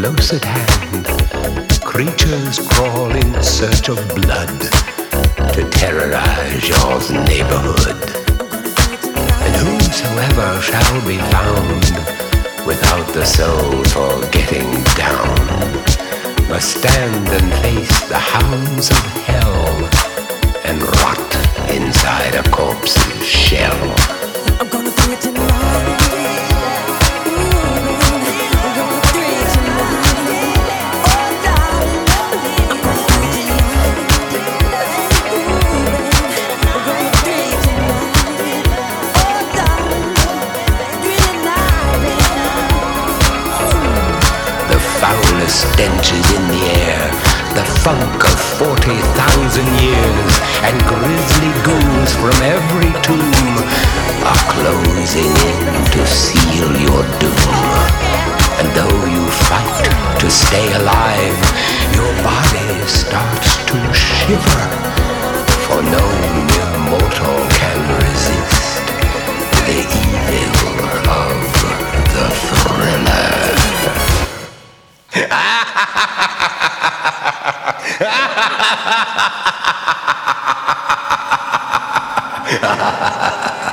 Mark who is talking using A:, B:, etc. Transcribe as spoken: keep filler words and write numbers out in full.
A: close at hand, creatures crawl in search of blood to terrorize your neighborhood. And whosoever shall be found without the soul for getting down must stand and face the hounds of hell and rot inside a corpse's shell.
B: I'm gonna do it tonight.
A: Stench is in the air, the funk of forty thousand years, and grisly ghouls from every tomb are closing in to seal your doom. And though you fight to stay alive, your body starts to shiver, for no mere mortal can resist the evil of the thriller. Ha ha ha ha!